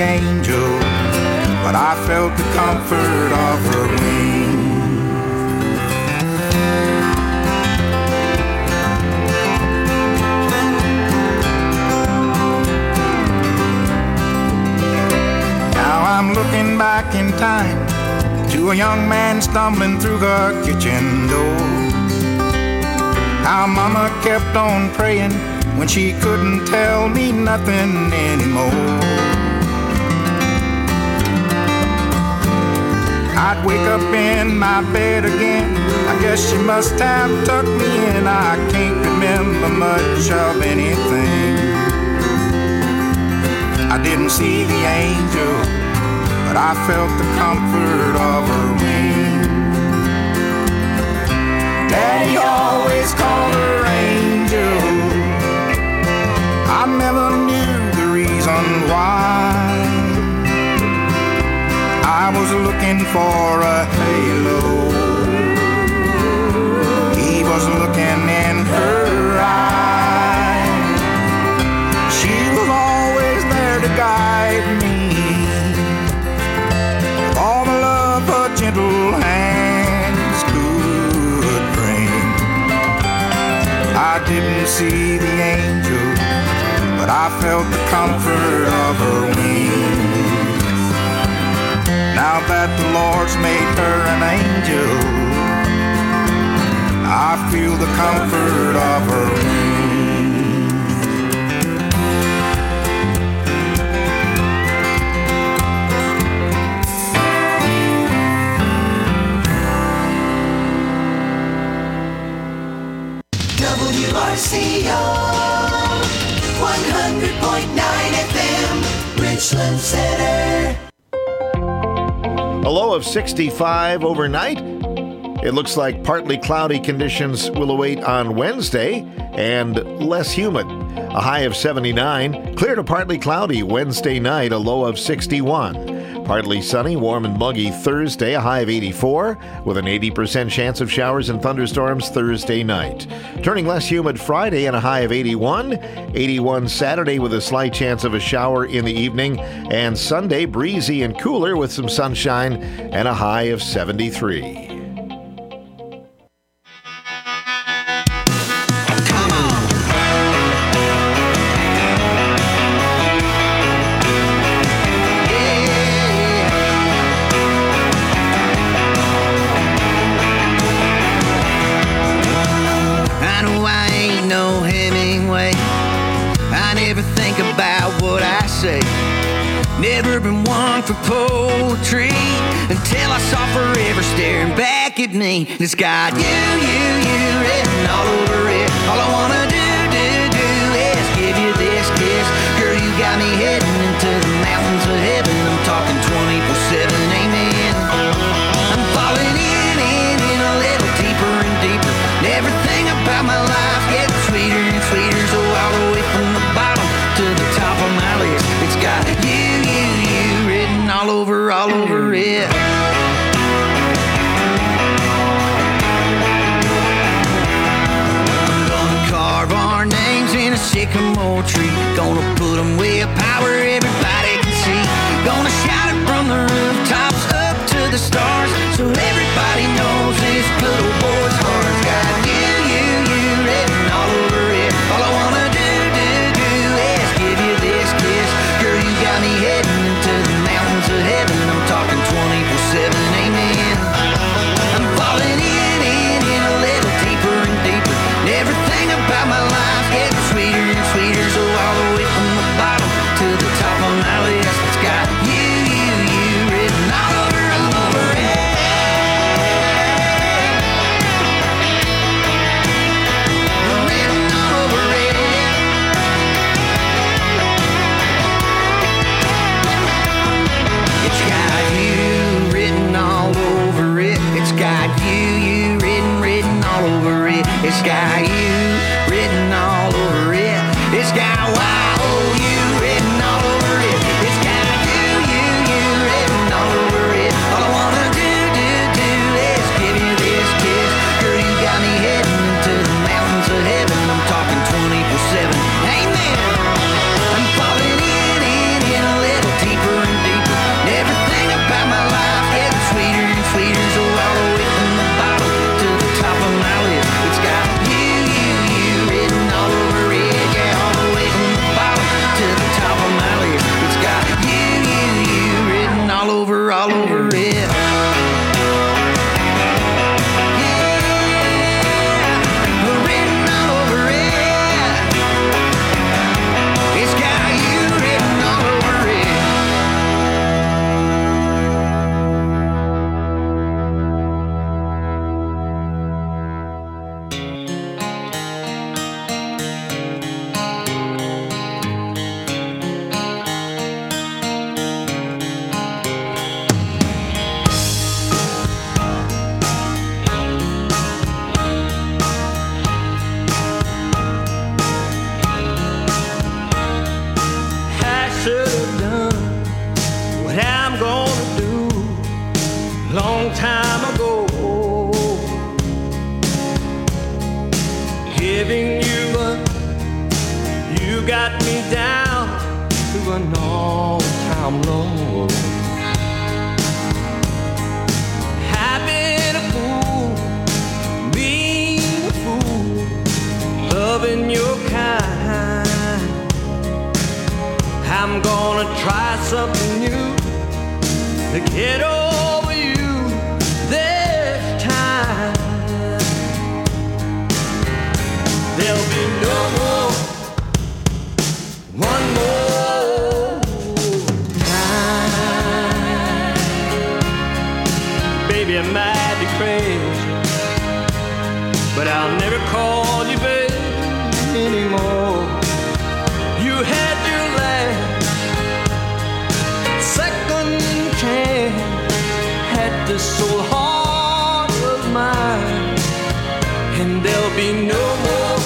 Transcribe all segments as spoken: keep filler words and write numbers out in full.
angel, but I felt the comfort of her wings. Now I'm looking back in time to a young man stumbling through the kitchen door. How mama kept on praying when she couldn't tell me nothing anymore. I'd wake up in my bed again, I guess she must have tucked me in. I can't remember much of anything. I didn't see the angel, but I felt the comfort of her wings. Daddy always called her angel. I never knew the reason why. I was looking for a halo. He was looking in her eyes. She was always there to guide me. All the love her gentle hands could bring. I didn't see the angel, but I felt the comfort of her wings. Now that the Lord's made her an angel, I feel the comfort of her wings. W R C O one hundred point nine F M, Richland Center. A low of sixty-five overnight. It looks like partly cloudy conditions will await on Wednesday and less humid. A high of seventy-nine. Clear to partly cloudy Wednesday night, a low of sixty-one. Partly sunny, warm and muggy Thursday, a high of eighty-four, with an eighty percent chance of showers and thunderstorms Thursday night. Turning less humid Friday and a high of eighty-one. eighty-one Saturday with a slight chance of a shower in the evening. And Sunday, breezy and cooler with some sunshine and a high of seventy-three. Never been one for poetry until I saw Forever staring back at me. It's got you, you, you written all over it. All I wanna do, do, do is give you this kiss. Girl, you got me heading into the mountains of heaven. I'm talking twenty-four seven, amen. I'm falling in, in, in a little deeper and deeper. And everything about my life getting sweeter and sweeter. So all the way from the bottom to the top of my list, it's got you, all over, all over it. I'm gonna carve our names in a sycamore tree. Gonna put them way up high where everybody can see. Gonna shout it from the rooftops up to the stars, so everybody knows this good old boy's heart's got you, you, you written all over it. All I wanna do, do, do is give you this kiss. Girl, you got me heading into the mountains of heaven. I'm talking twenty-four seven, amen. I'm falling in, in, in a little deeper and deeper. And everything about my life getting sweeter and sweeter. So all the way from the bottom to the top of my list, it's got you, you, you written all over, all over it. Written all over it. It's got you written all over it. It's got you, you written, written all over it. It's got you written all over it. It's got Y O U written all over it. It's got you, you, you written all over it. All I wanna do, do, do is give you this kiss. Girl, you got me heading into the mountains of heaven. I'm talking twenty-four seven, amen. I'm falling in, in, in a little deeper giving you up. You got me down to an all-time low. I've been a fool, being a fool, loving your kind. I'm gonna try something new to get over you this time. There'll be no more, one more time. Baby, I might be crazy, but I'll never call you baby anymore. You had your last second chance, had this soul heart of mine, and there'll be no more,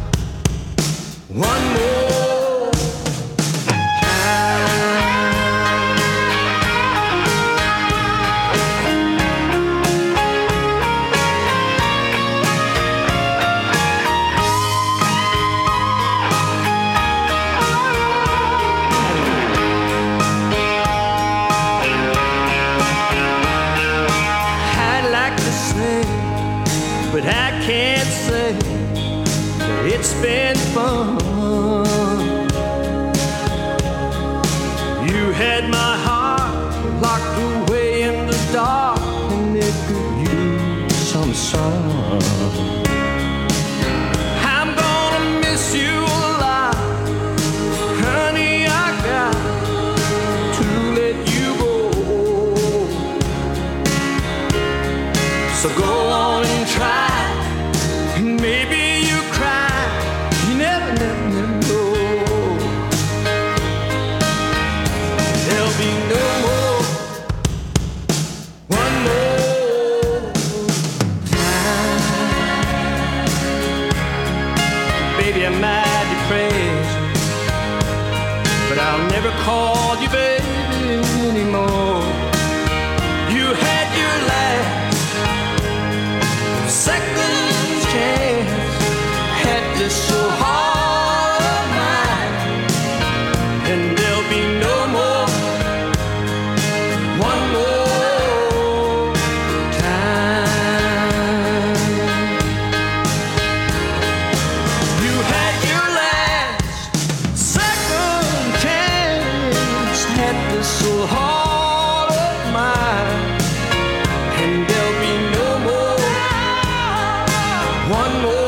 one more time. I'd like to say, but I can't say it's been fun. You had my heart locked away in the dark, and it could use some sun. I'm gonna miss you a lot, honey. I got to let you go. So go on and try, and maybe you cry, you never, never, never know. There'll be no more, one more time. Baby, I might be crazy, but I'll never call you baby anymore. You had your last second chance, had this so hard of mine, and there'll be no more, one more time. You had your last second chance, had this so hard of mine, and there'll be no more, one more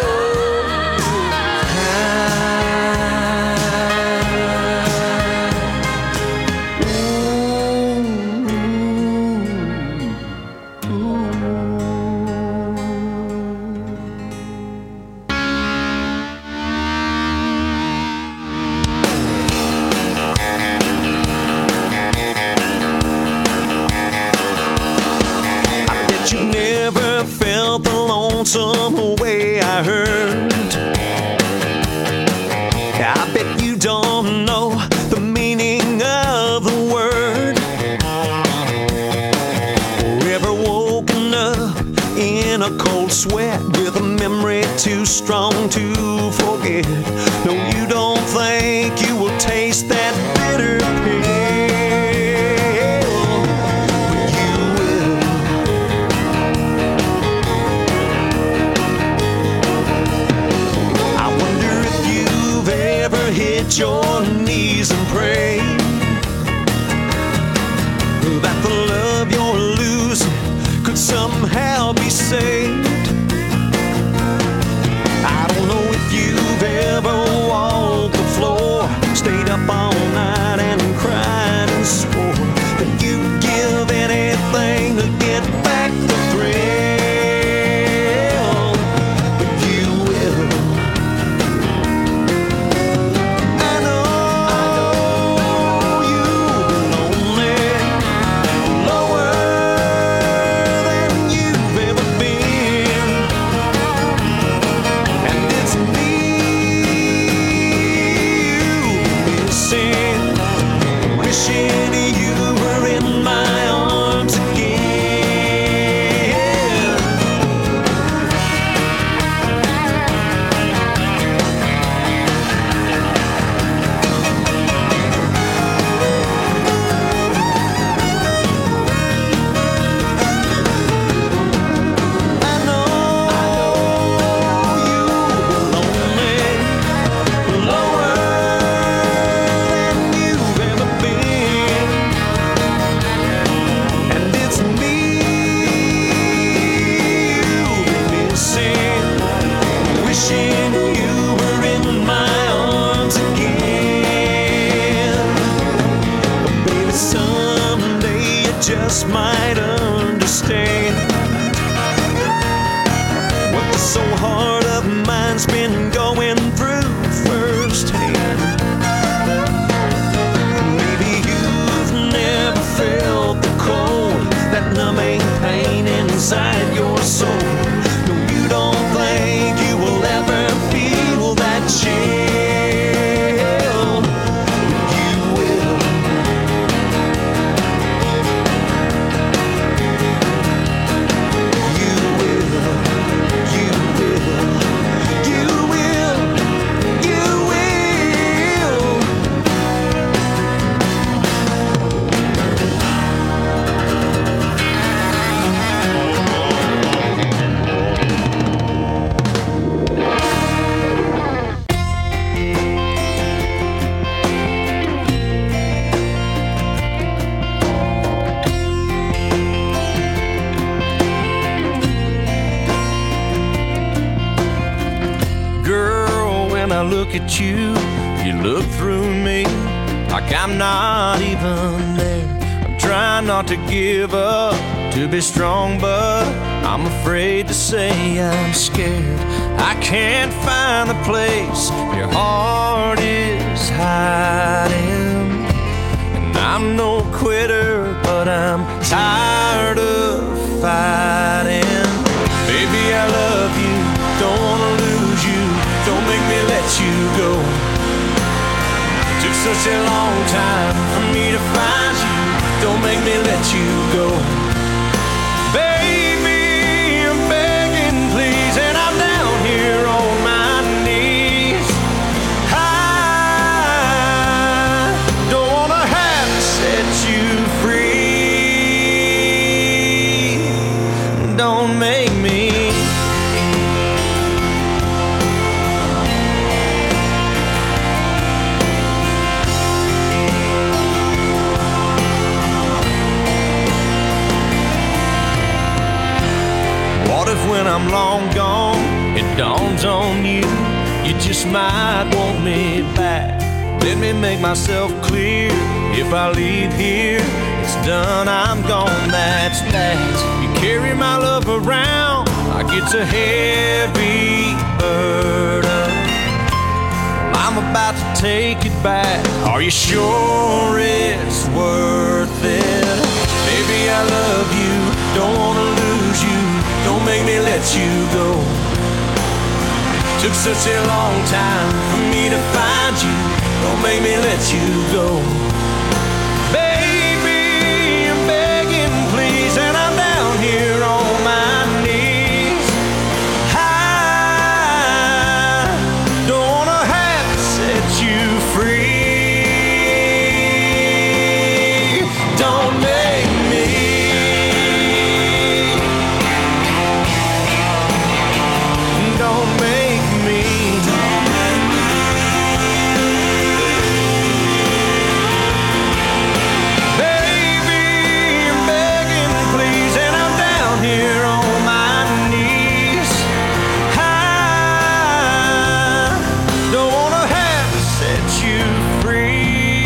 Bet you never felt the lonesome way I heard. I bet you don't know the meaning of the word. Or ever woken up in a cold sweat with a memory too strong to forget. No, you don't think you will taste that bitter pill, but you will. I wonder if you've ever hit your knees and prayed that the love you're losing could somehow be saved. I don't know if you've ever walked the floor, stayed up all night and cried and swore that you'd give anything to get back the thrill, but you will. I know, I know so heart of mine's been going through firsthand. Maybe you've never felt the cold, that numbing pain inside your soul. No, you don't think you will ever feel that chill. Look at you, you look through me like I'm not even there. I'm trying not to give up, to be strong, but I'm afraid to say I'm scared. I can't find the place your heart is hiding. And I'm no quitter, but I'm tired of fighting. Baby, I love you, don't wanna lose you. Don't make me let you go. Took such a long time for me to find you. Don't make me let you go. Baby, I'm begging, please, and I'm down here on my knees. I don't wanna have to set you free. Don't make me. When I'm long gone, it dawns on you, you just might want me back. Let me make myself clear. If I leave here, it's done, I'm gone, that's that. You carry my love around like it's a heavy burden. I'm about to take it back. Are you sure it's worth it? Baby, I love you, don't wanna lose you. Don't make me let you go. Took such a long time for me to find you. Don't make me let you go. Baby, I'm begging, please, and I'm down here on my knees. I don't wanna have to set you free. Don't make me. Don't make me. Don't make me. Baby, I'm begging, please, and I'm down here on my knees. I don't wanna have to set you free.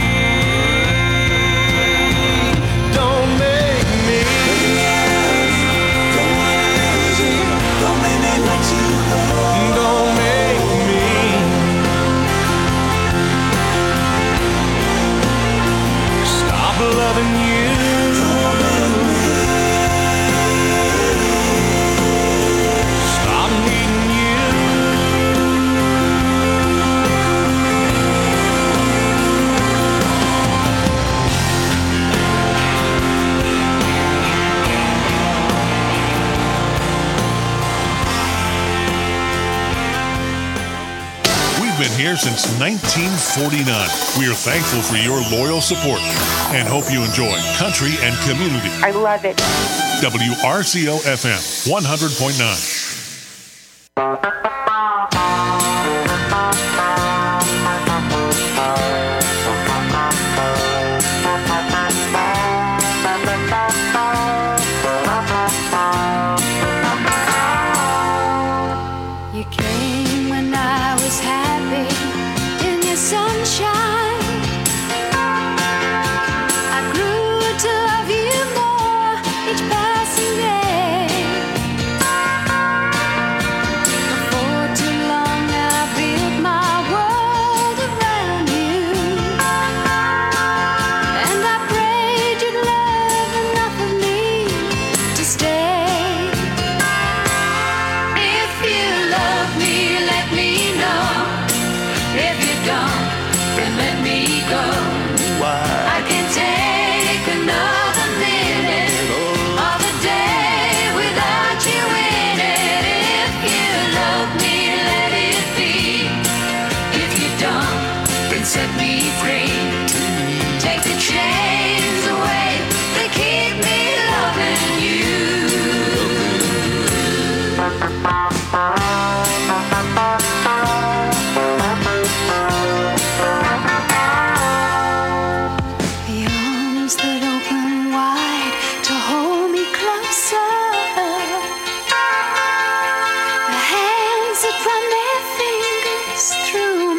Don't make me. Don't make me let you go. Don't make me. Stop loving you. Stop needing you. We've been here since nineteen forty-nine. We are thankful for your loyal support and hope you enjoy country and community. I love it. W R C O F M one hundred point nine. You came when I was happy in your sunshine. I grew to love you more each passing day.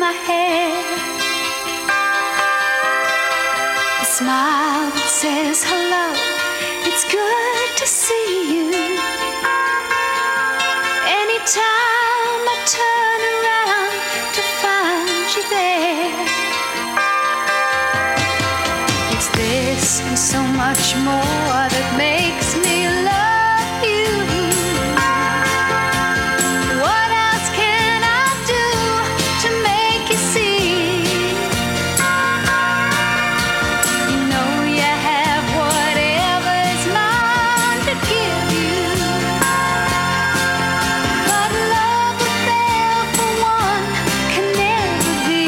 my hair. A smile that says hello, it's good to see you. Anytime I turn around to find you there. It's this and so much more that makes me love you. What else can I do to make you see? You know you have whatever is mine to give you. But love without for one can never be.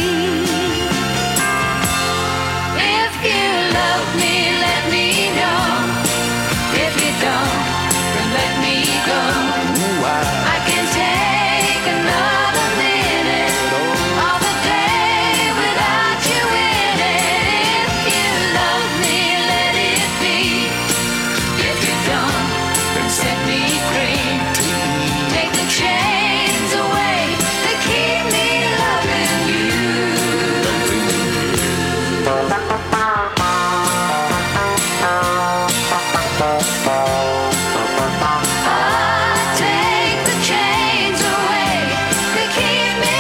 If you love me, let me know. If you don't, then let me go. I can take another minute of the day without you in it. If you love me, let it be. If you don't, then set me free. Take the chains away that keep me loving you. Take the chains away that keep me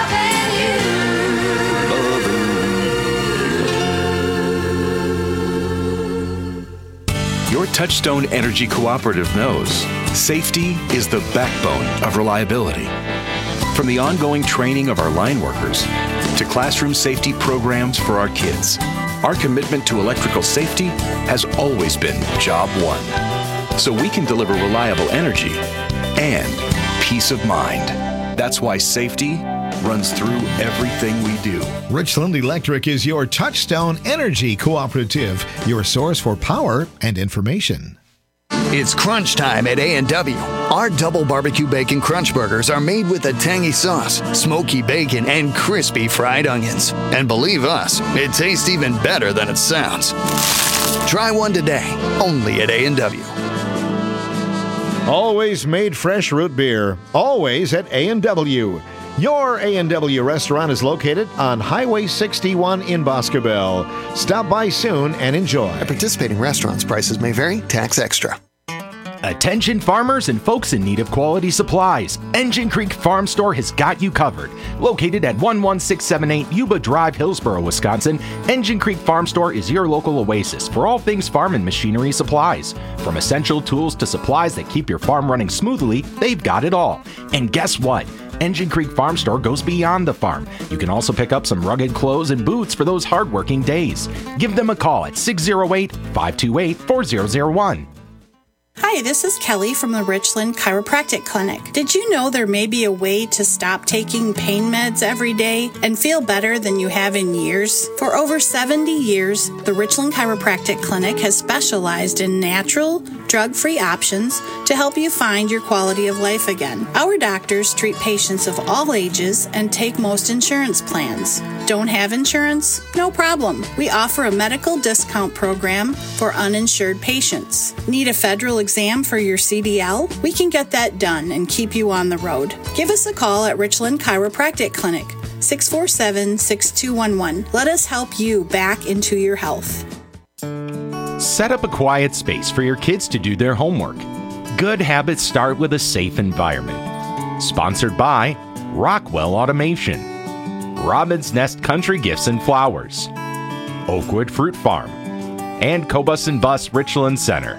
loving you. Your Touchstone Energy Cooperative knows safety is the backbone of reliability. From the ongoing training of our line workers to classroom safety programs for our kids, our commitment to electrical safety has always been job one. So we can deliver reliable energy and peace of mind. That's why safety runs through everything we do. Richland Electric is your Touchstone Energy Cooperative, your source for power and information. It's crunch time at A and W. Our double barbecue bacon crunch burgers are made with a tangy sauce, smoky bacon, and crispy fried onions. And believe us, it tastes even better than it sounds. Try one today, only at A and W. Always made fresh root beer, always at A and W. Your A and W restaurant is located on Highway sixty-one in Boscobel. Stop by soon and enjoy. At participating restaurants, prices may vary, tax extra. Attention farmers and folks in need of quality supplies. Engine Creek Farm Store has got you covered. Located at one one six seven eight Yuba Drive, Hillsboro, Wisconsin, Engine Creek Farm Store is your local oasis for all things farm and machinery supplies. From essential tools to supplies that keep your farm running smoothly, they've got it all. And guess what? Engine Creek Farm Store goes beyond the farm. You can also pick up some rugged clothes and boots for those hardworking days. Give them a call at six oh eight, five two eight, four oh oh one. Hi, this is Kelly from the Richland Chiropractic Clinic. Did you know there may be a way to stop taking pain meds every day and feel better than you have in years? For over seventy years, the Richland Chiropractic Clinic has specialized in natural, drug-free options to help you find your quality of life again. Our doctors treat patients of all ages and take most insurance plans. Don't have insurance? No problem. We offer a medical discount program for uninsured patients. Need a federal exam for your C D L? We can get that done and keep you on the road. Give us a call at Richland Chiropractic Clinic, six four seven, six two one one. Let us help you back into your health. Set up a quiet space for your kids to do their homework. Good habits start with a safe environment. Sponsored by Rockwell Automation, Robin's Nest Country Gifts and Flowers, Oakwood Fruit Farm, and Cobus and Bus Richland Center.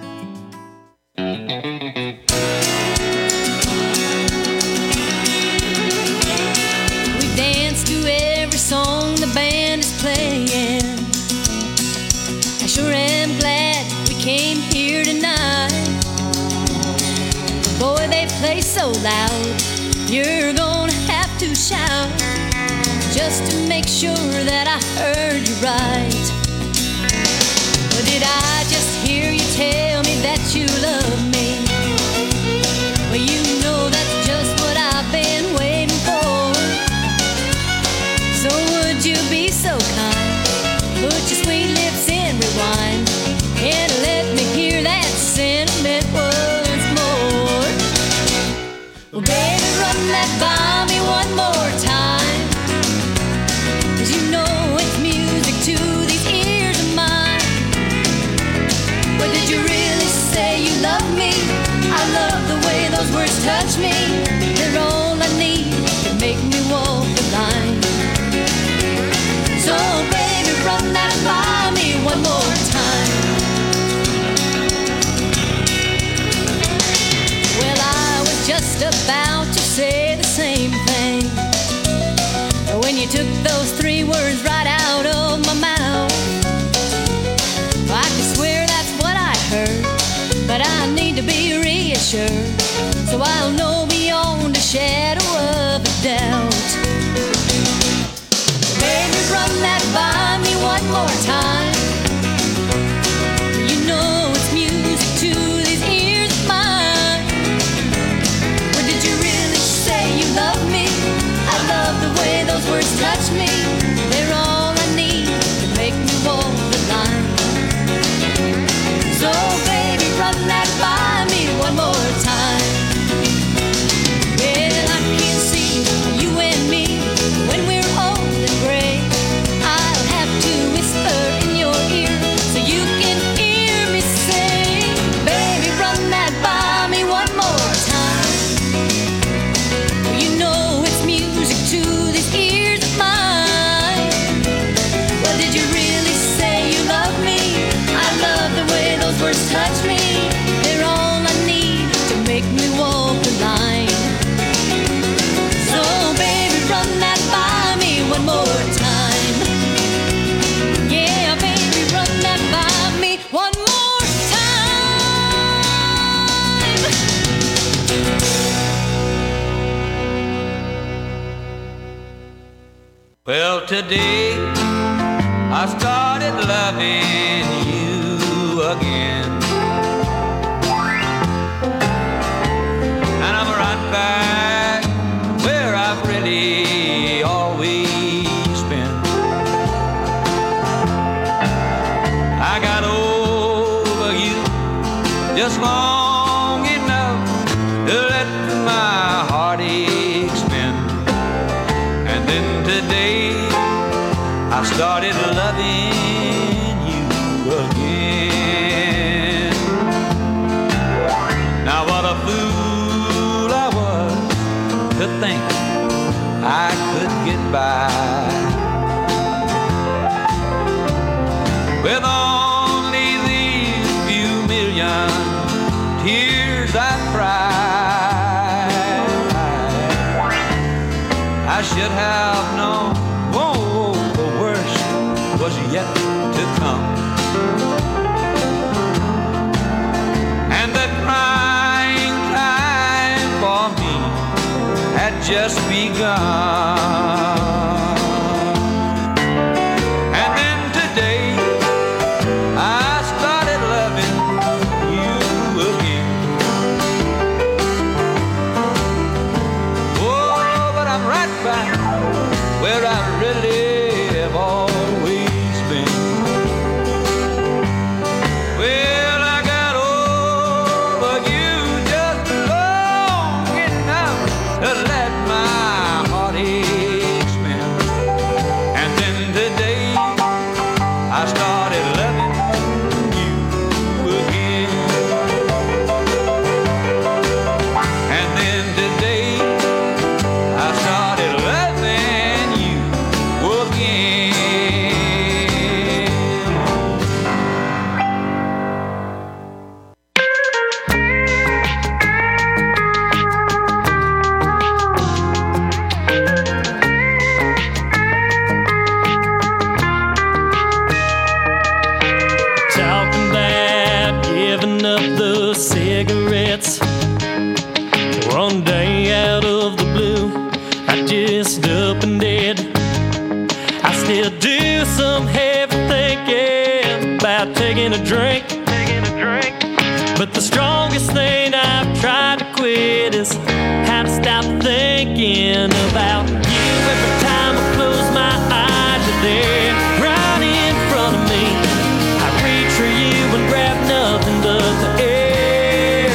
We dance to every song the band is playing. I sure am glad we came here tonight. Boy, they play so loud, you're gonna have to shout just to make sure that I heard you right. Or did I just hear you tell me that you love me? Well, you know that's just what I've been waiting for. So would you be so kind, put your sweet lips in rewind, and let me hear that sentiment once more. Well, baby, run that by me one more time. you took those three words right out of my mouth. I could swear that's what I heard, but I need to be reassured, so I'll know beyond a shadow of a doubt. Baby, run that by me one more time. You know it's music to these ears of mine. Or did you really say you love me? I love the way those words touch me. They're all I need to make me walk the line. So baby, run that by me one more time. Well, I can see you and me when we're old and gray. I'll have to whisper in your ear so you can hear me say, baby, run that by me one more time. You know it's music to these ears of mine. Well, did you really say you love me? I love the way those words touch me. They're all I need to make me walk the line. So baby, run that by me one more time. Yeah, baby, run that by me one more time. Well, today I started loving you again, and I'm right back where I've really always been. I got over you just long enough to let my heartache spin, and then today I started loving you again. Now what a fool I was to think I could get by with only these few million tears I cried. I should have known, whoa, the worst was yet to come, and that crying time for me had just begun. And then today I started loving you again. Oh, but I'm right back where I really have always been. Well, I got over you just long enough to let my heartache spin, and then today I started loving you again. And then today I started loving you again. Talking about giving up the cigarettes. One day out of the blue, I just up and dead. I still do some heavy thinking about taking a drink. But the strongest thing I've tried to quit is how to stop thinking about you. Every time I close my eyes, you're there, right in front of me. I reach for you and grab nothing but the air.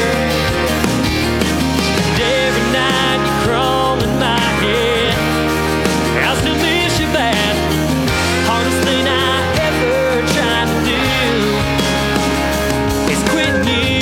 And every night you crawl in my head. I still miss you bad. Hardest thing I ever tried to do is quitting you.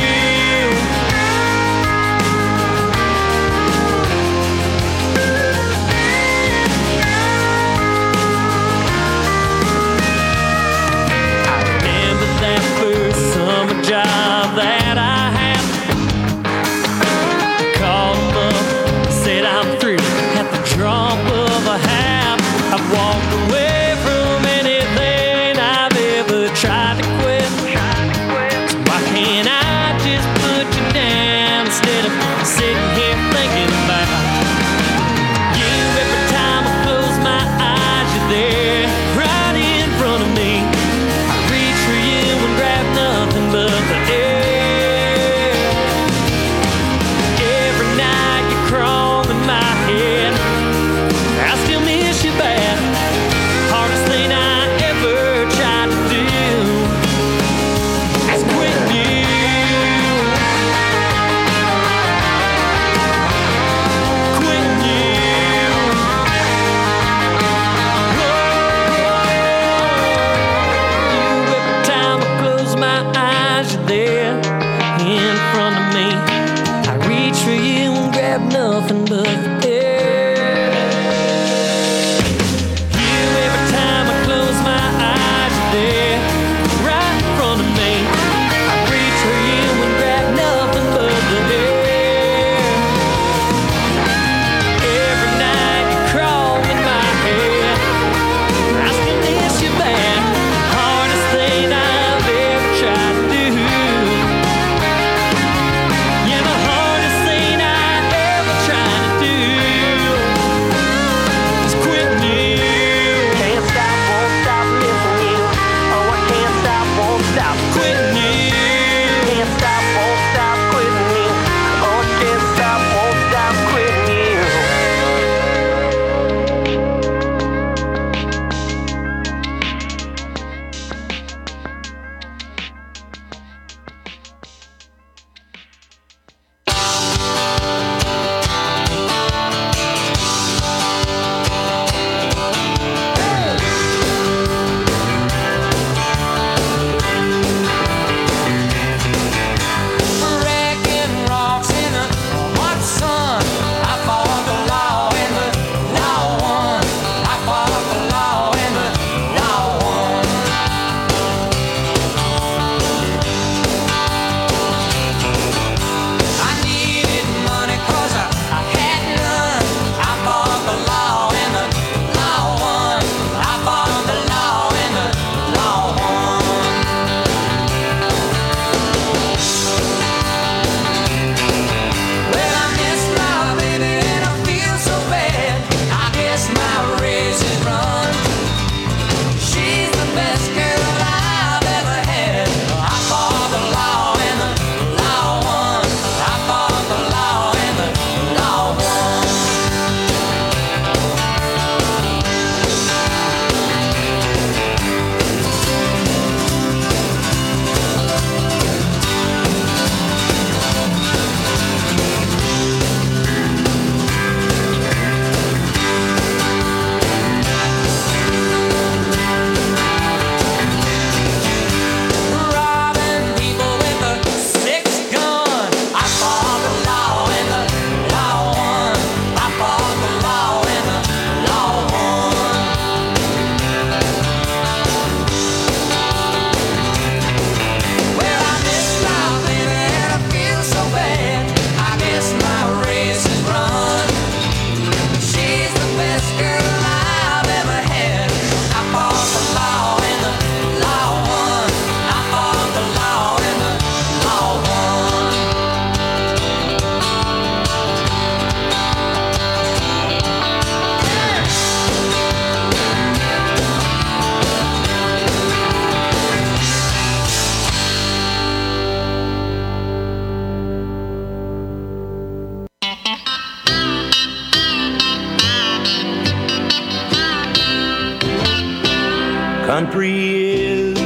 Country is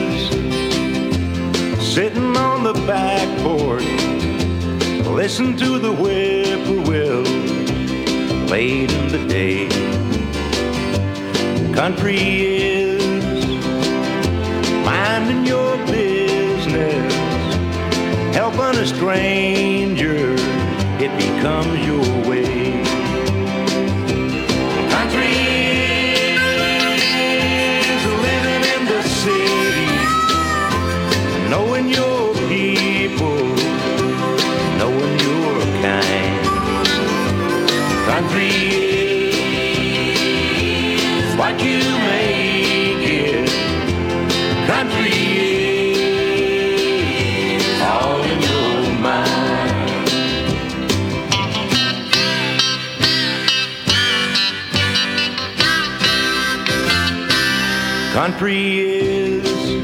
sitting on the back porch, listen to the whippoorwill late in the day. Country is minding your business, helping a stranger, it becomes your way. Country is living in the city, knowing your people, knowing your kind. Country is what you make it. Country is all in your mind. Country is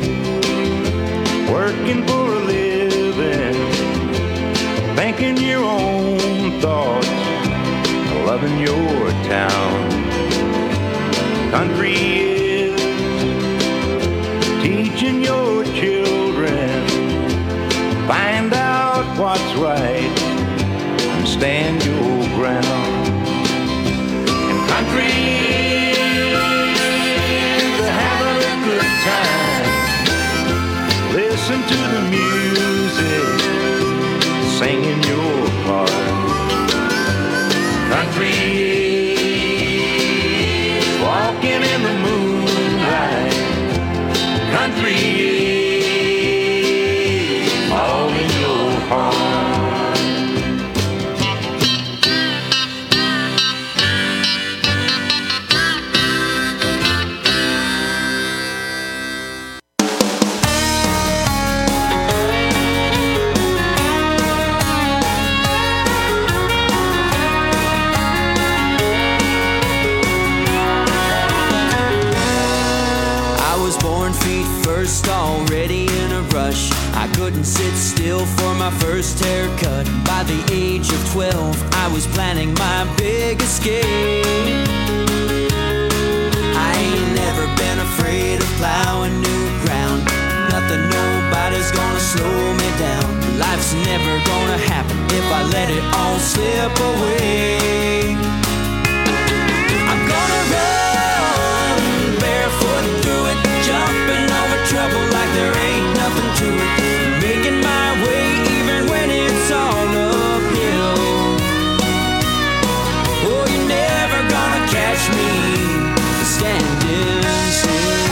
working for a living, thinking your own thoughts, loving your town. Country is teaching your children, find out what's right and stand your ground. And country is having a good time, listen to the music, singing your part. Country is walking in the moonlight. Country is all in your heart. Already in a rush, I couldn't sit still for my first haircut. By the age of twelve, I was planning my big escape. I ain't never been afraid of plowing new ground. Nothing, nobody's gonna slow me down. Life's never gonna happen if I let it all slip away. I'm gonna run barefoot through it, jumping over trouble like there ain't nothing to it, making my way even when it's all uphill. Oh, you're never gonna catch me standing still.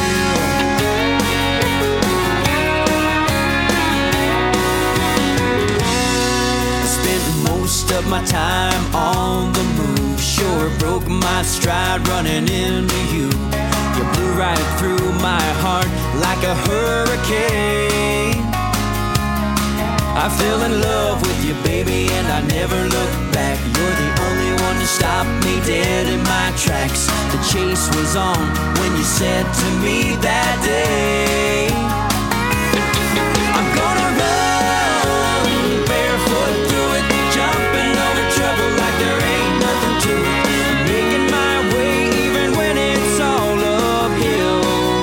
I spent most of my time on the move, sure broke my stride running into you. You blew right through my heart like a hurricane. I fell in love with you, baby, and I never looked back. You're the only one to stop me dead in my tracks. The chase was on when you said to me that day, I'm gonna run barefoot through it, jumping over trouble like there ain't nothing to it, making my way even when it's all uphill.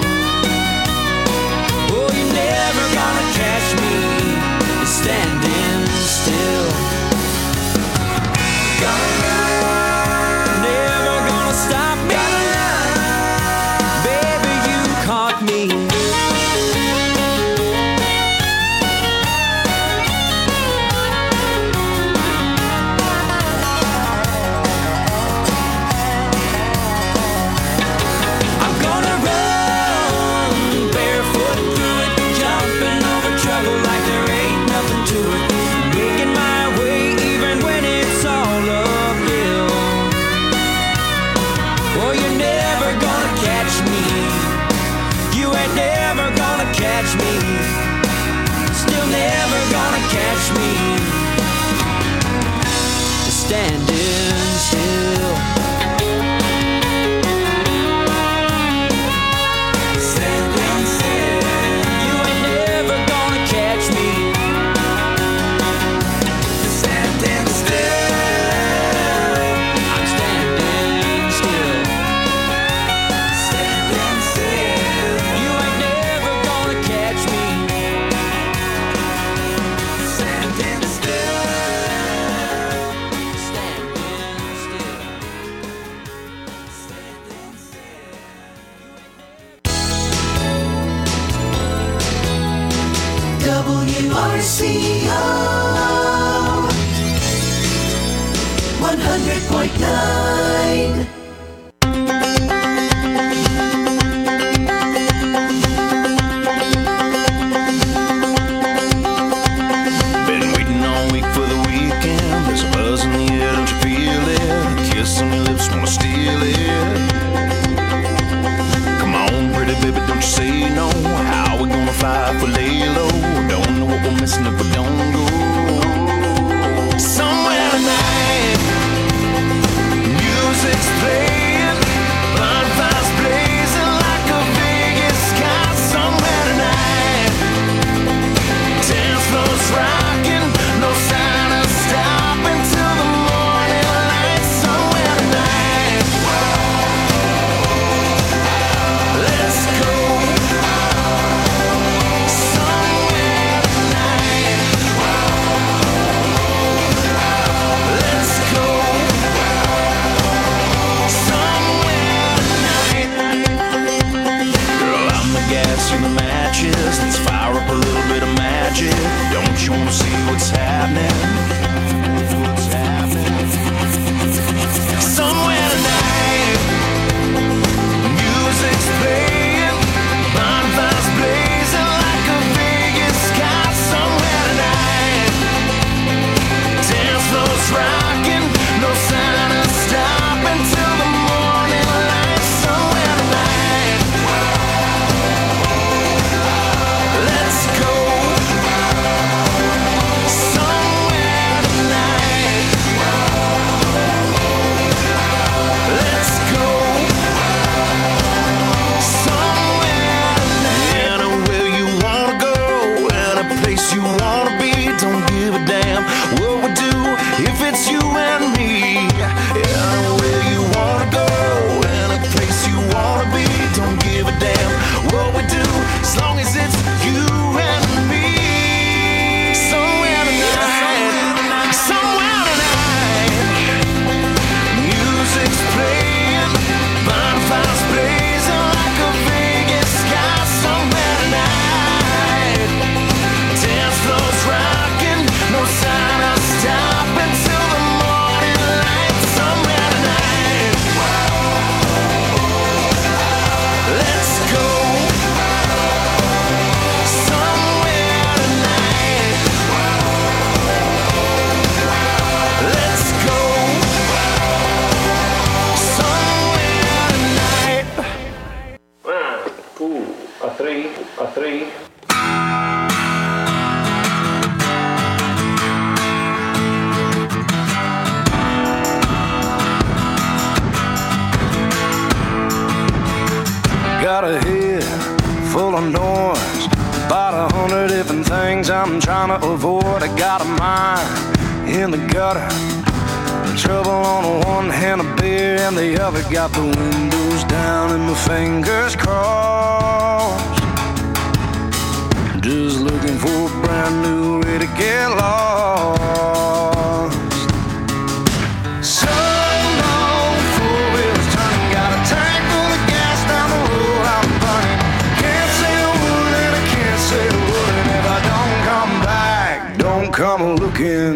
Oh, you're never gonna catch me standing still. Gonna run, never gonna stop me. Baby, you caught me. C O one hundred point nine. Been waiting all week for the weekend. There's a buzz in the air, don't you feel it? A kiss on your lips, wanna steal it. Come on, pretty baby, don't you say no. How we gonna fly for lay low? Don't know what we're missing if we don't go. Somewhere tonight, music's playing, bonfires blazing like a Vegas sky. Somewhere tonight, dance floors rocking, no sign of stopping till the morning light. Somewhere tonight, let's go. Somewhere tonight, let's go. Somewhere tonight. Girl, I'm the gas, you're the matches. Let's fire up a little bit of magic. Don't you wanna see what's happening? What's happening? Somewhere tonight, music's playing, bonfires blazing like a Vegas sky. Somewhere tonight, dance floors rocking, no sign of stopping till the morning light. Somewhere tonight, let's go. Somewhere tonight, let's go. Somewhere tonight. Anywhere you wanna go, any place you wanna be. Don't give a damn what we do if it's you and me. Anywhere you wanna go, any place you wanna be. Don't give a damn what we do as long as it's you and me. Somewhere tonight, somewhere tonight, music's playing, bonfires blazing like a Vegas sky. Somewhere tonight, dance floors rocking, no sign of stopping till the morning light. Somewhere tonight, let's go. Somewhere tonight, let's go. Somewhere tonight. One, two, a three, a three. Got a head full of noise, about a hundred different things I'm trying to avoid. I got a mind in the gutter, trouble on the one hand, a beer and the other. Got the windows down and my fingers crossed, just looking for a brand new way to get lost. Some long four wheels turning, got a tank full of gas down the road I'm burning. Can't say a word and I can't say a word, and if I don't come back, don't come looking.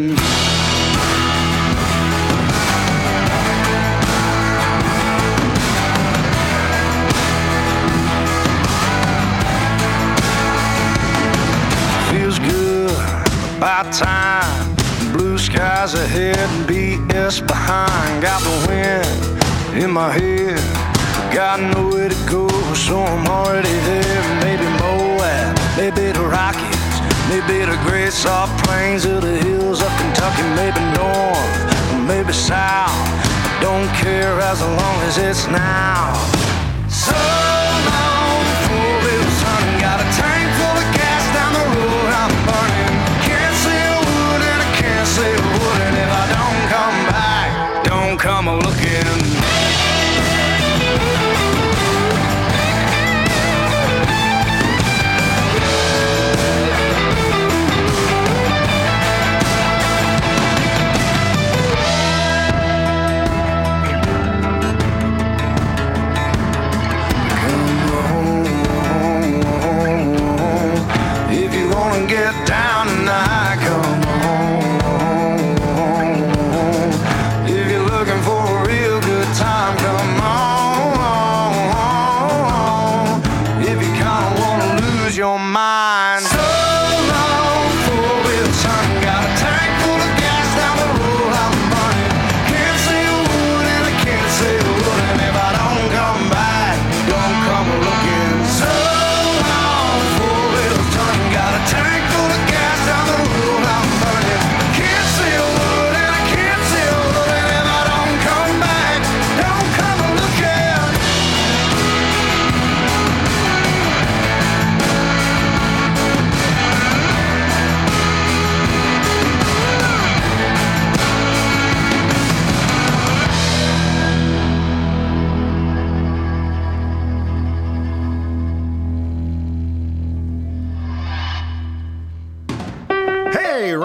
Feels good, about time. Blue skies ahead and B S behind. Got the wind in my head, got nowhere to go, so I'm already there. Maybe Moab, maybe the Rockies, maybe the great soft plains of the hills of Kentucky. Maybe north, maybe south, I don't care as long as it's now. So long, four wheels turning, got a tank full of gas down the road I'm burning. Can't say a word and I can't say a word, and if I don't come back, don't come looking. Come on.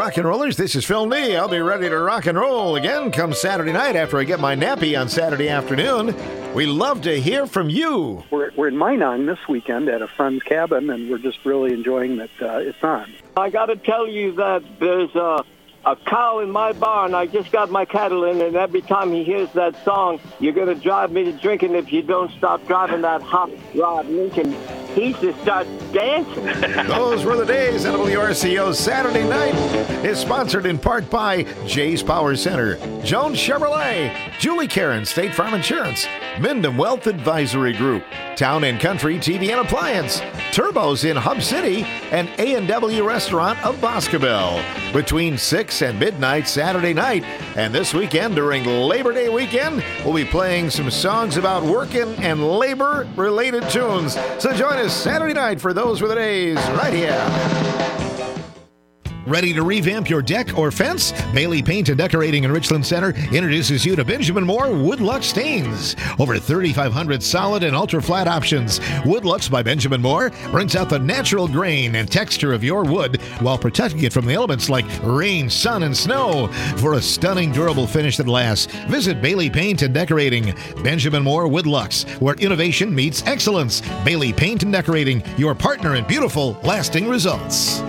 rock and rollers. This is Phil Nee. I'll be ready to rock and roll again come Saturday night after I get my nappy on Saturday afternoon. We love to hear from you. We're, we're in Minong this weekend at a friend's cabin, and we're just really enjoying that uh, it's on. I got to tell you that there's a, a cow in my barn. I just got my cattle in, and every time he hears that song, you're going to drive me to drinking if you don't stop driving that hot rod Lincoln. He just starts dancing. Those were the days. N W R C O Saturday Night is sponsored in part by Jay's Power Center, Jones Chevrolet, Julie Karen State Farm Insurance, Mindom Wealth Advisory Group, Town and Country T V and Appliance, Turbos in Hub City, and A and W Restaurant of Boscobel. Between six and midnight Saturday night, and this weekend during Labor Day weekend, we'll be playing some songs about working and labor-related tunes. So join us Saturday night for Those Were the Days right here. Ready to revamp your deck or fence? Bailey Paint and Decorating in Richland Center introduces you to Benjamin Moore Woodlux Stains. Over thirty-five hundred solid and ultra-flat options. Woodlux by Benjamin Moore brings out the natural grain and texture of your wood while protecting it from the elements like rain, sun, and snow. For a stunning, durable finish that lasts, visit Bailey Paint and Decorating. Benjamin Moore Woodlux, where innovation meets excellence. Bailey Paint and Decorating, your partner in beautiful, lasting results.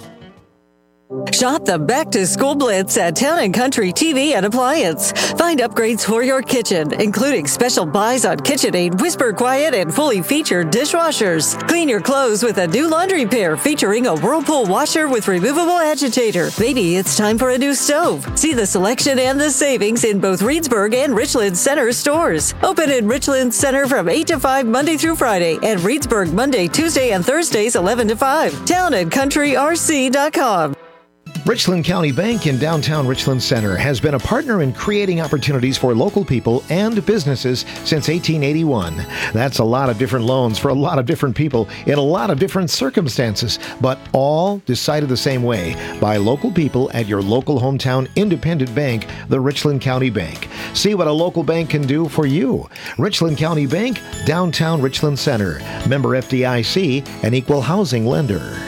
Shop the Back to School Blitz at Town and Country T V and Appliance. Find upgrades for your kitchen, including special buys on KitchenAid, Whisper Quiet, and fully featured dishwashers. Clean your clothes with a new laundry pair featuring a Whirlpool washer with removable agitator. Maybe it's time for a new stove. See the selection and the savings in both Reedsburg and Richland Center stores. Open in Richland Center from eight to five Monday through Friday, and Reedsburg Monday, Tuesday, and Thursdays eleven to five. town and country r c dot com. Richland County Bank in downtown Richland Center has been a partner in creating opportunities for local people and businesses since eighteen eighty-one. That's a lot of different loans for a lot of different people in a lot of different circumstances, but all decided the same way by local people at your local hometown independent bank, the Richland County Bank. See what a local bank can do for you. Richland County Bank, downtown Richland Center. Member F D I C, an equal housing lender.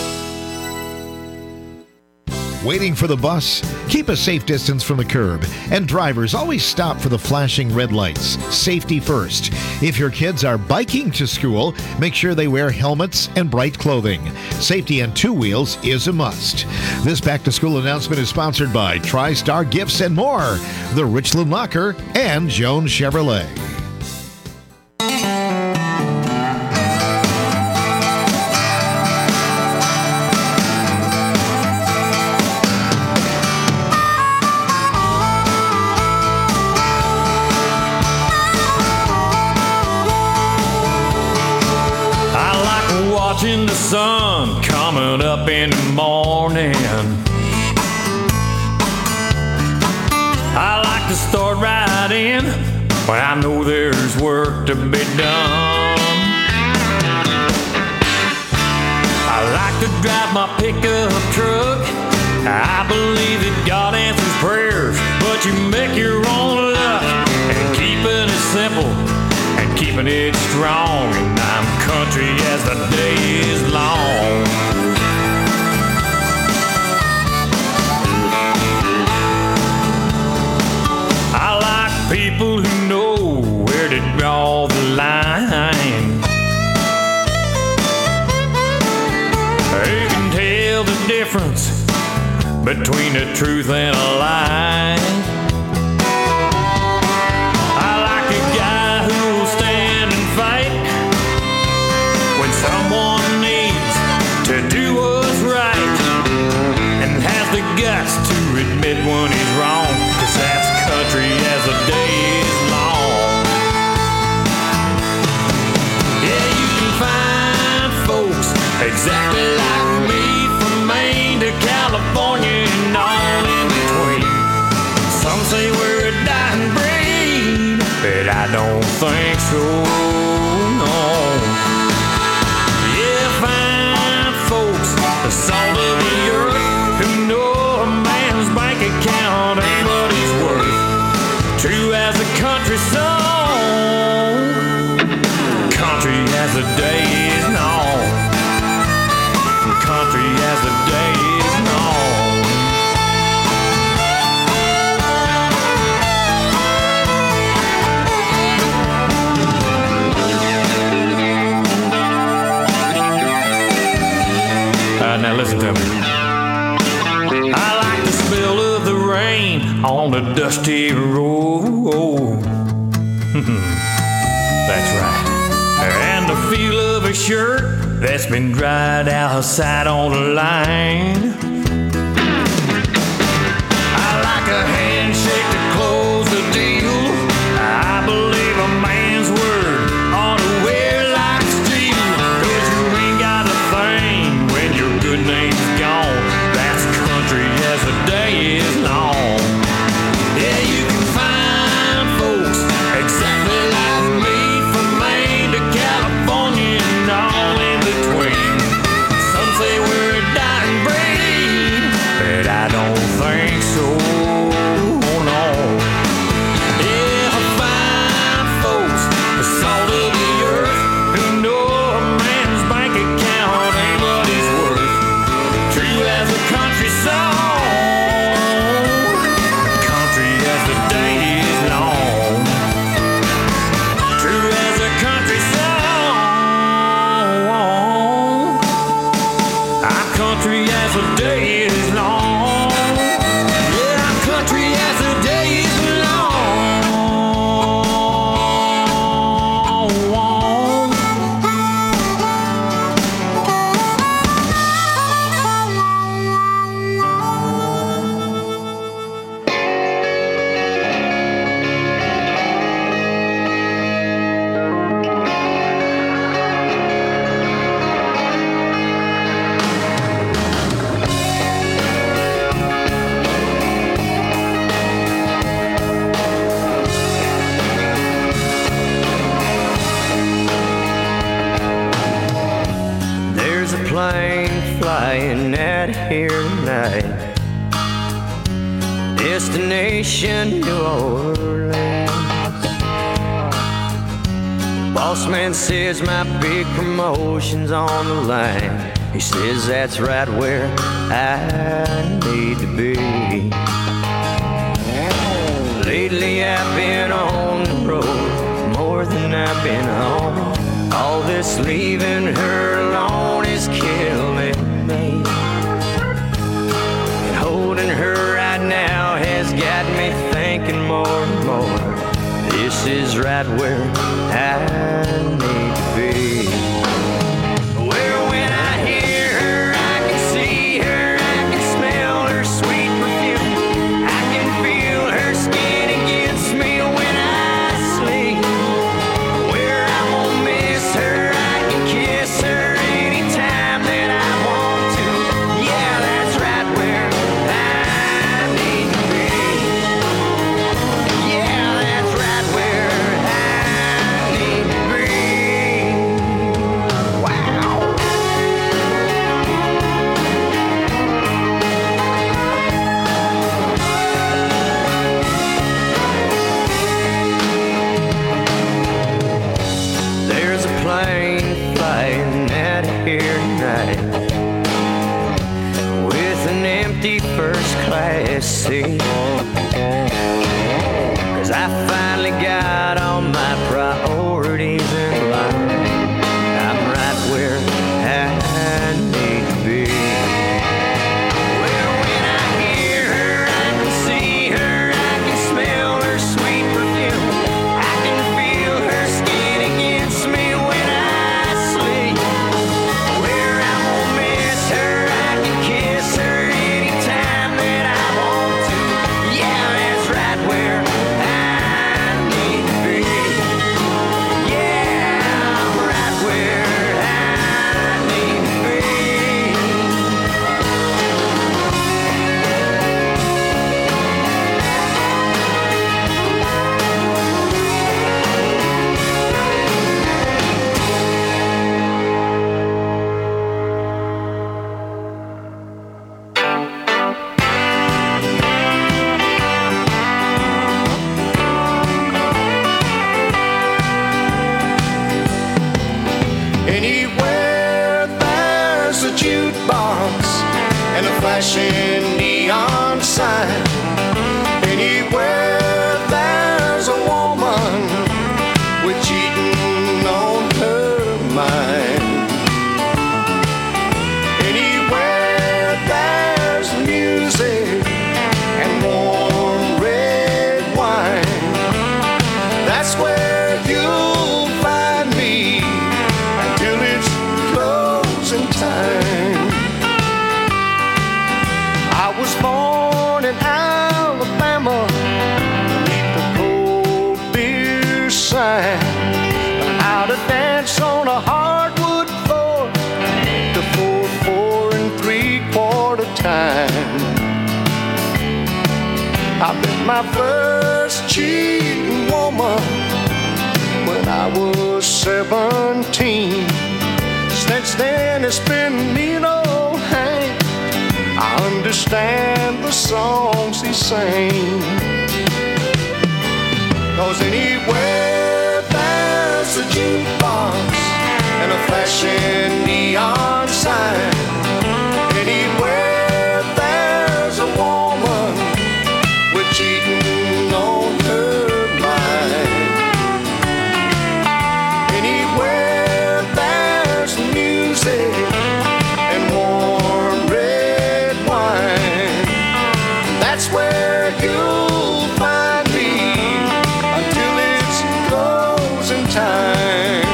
Waiting for the bus? Keep a safe distance from the curb. And drivers, always stop for the flashing red lights. Safety first. If your kids are biking to school, make sure they wear helmets and bright clothing. Safety on two wheels is a must. This back-to-school announcement is sponsored by TriStar Gifts and more, the Richland Locker, and Jones Chevrolet. Watching the sun coming up in the morning. I like to start right in when I know there's work to be done. I like to drive my pickup truck. I believe that God answers prayers, but you make your own luck. And keeping it simple and keeping it strong, and I'm country as the day is long. I like people who know where to draw the line. They can tell the difference between the truth and a lie. Someone needs to do what's right and has the guts to admit when he's wrong, 'cause that's country as the day is long. Yeah, you can find folks exactly like me from Maine to California and all in between. Some say we're a dying breed, but I don't think so, no. The salt of the earth, who know a man's bank account ain't what he's worth. True as a country song, country as the day is long, country as the day is long. on a dusty road. That's right. And the feel of a shirt that's been dried outside on the line. I like a handshake to close the deal. I believe a man's word ought to wear like steel. Cause you ain't got a thing when your good name's gone. That's country as the day is long. Yeah, you can find folks exactly like me, from Maine to California and all in between. Some say we're a dying breed, but I don't think so, no. Yeah, I find folks the salt of the earth who know a man's bank account ain't what he's worth. True as a country song, country as the day is long. True as a country song, our country as the day is long. Yeah, our country as the day is long. There's a plane flying out here tonight. Destination New Orleans. Boss man says my big promotion's on the line. He says that's right where I need to be. Lately I've been on the road more than I've been home. All this leaving her alone is killing me. And holding her right now has got me thinking more and more. This is right where I need to be. Where when I hear her, I can see her, I can smell her sweet perfume. I can feel her skin against me when I sleep. Where I won't miss her, I can kiss her anytime that I want to. Yeah, that's right where I need to be. Yeah, that's right where I need to be. Wow. There's a plane flying out here tonight with an empty first class seat. Cause I finally got all my priorities in line. I'm right where I need to be. Well, when I hear her, I can see her, I can smell her sweet perfume. I can feel her skin against me when I sleep. Where I won't miss her, I can kiss her anytime that I want to. Yeah, that's right where I need to be. Yeah, I'm right where I need to be. Anywhere there's a jukebox and a flashing neon sign. Anywhere there's a woman with cheating on her mind. Anywhere there's music and warm red you'll find me until it's closing time. I was born in Alabama beneath the cold beer sign. How to dance on a hardwood floor to four, four and three quarter time. I met my first cheating woman when I was seventeen. Since then it's been mean old Hank. I understand the songs he sang. 'Cause anywhere there's a jukebox and a flashing neon sign, anywhere there's a woman with cheating on her mind, anywhere there's music and warm red wine, that's where you'll find me until it's closing time.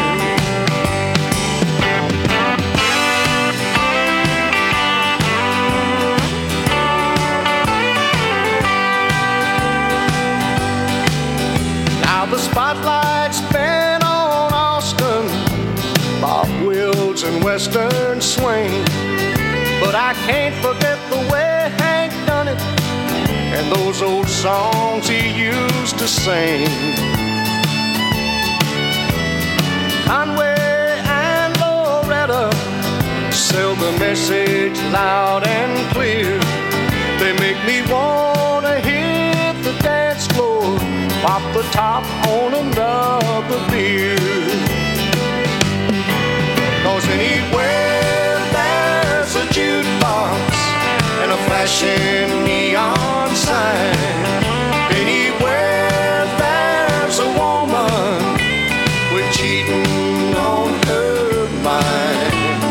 Now the spotlight's been on Austin, Bob Wills and Western Swing, but I can't forget the way Hank done it and those old songs he used to sing. Conway and Loretta sell the message loud and clear. They make me wanna hit the dance floor, pop the top on another beer. 'Cause anywhere there's a jukebox and a flashing neon sign, anywhere there's a woman with cheating on her mind,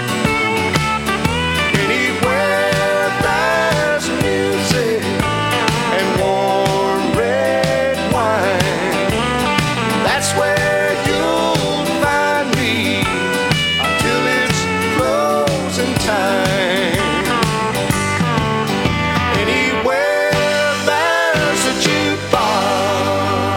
anywhere there's music and warm red wine, that's where you'll find me until it's closing time. Anywhere there's a jukebox.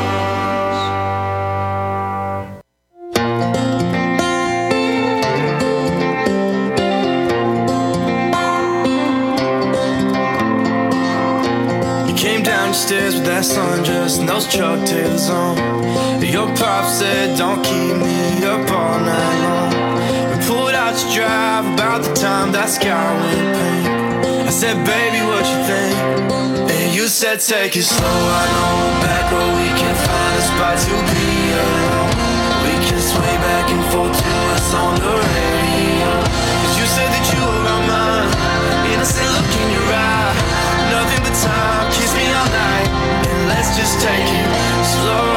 You came down the stairs with that sundress and those Chuck Taylors on. Your pop said, don't keep me up all night long. We pulled out to drive about the time that sky went pink. I said, baby, what you think? And you said, take it slow. I know back road we can find a spot to be alone. We can sway back and forth to us on the radio. 'Cause you said that you were on mine. Innocent look in your eye. Nothing but time, kiss me all night, and let's just take it slow.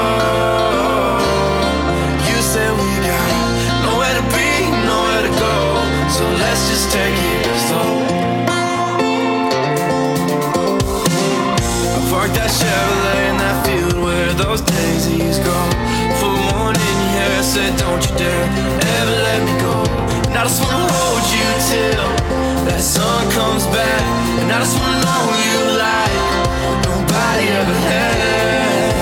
You said we got nowhere to be, nowhere to go, so let's just take it slow. I parked that Chevrolet in that field where those daisies grow. Put one in your hair, said don't you dare ever let me go. And I just wanna hold you till that sun comes back, and I just wanna know you like nobody ever had.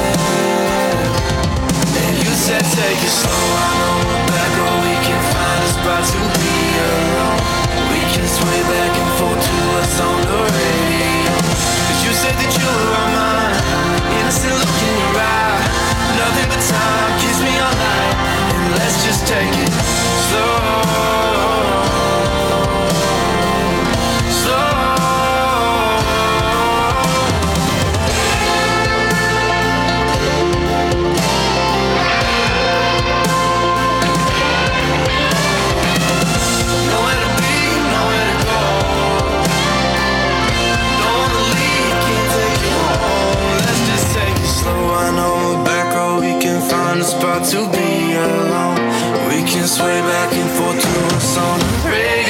And you said take it slow. I know we're back road we can find a spot to be alone. We can sway back and forth to us on the radio. 'Cause you said that you were on mine. Innocent look in your eye. Nothing but time, kiss me all night, and let's just take it slow. Spot to be alone. We can sway back and forth to us on the radio.